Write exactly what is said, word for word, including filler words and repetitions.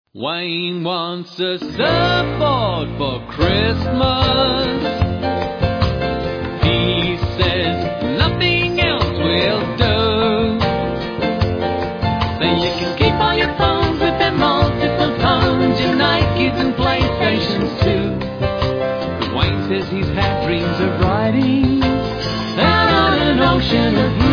Wayne wants a surfboard for Christmas. He says nothing else will do. Then you can keep all your phones with their multiple tones, your Nikes and PlayStations too. But Wayne says he's had dreams of riding out on an ocean of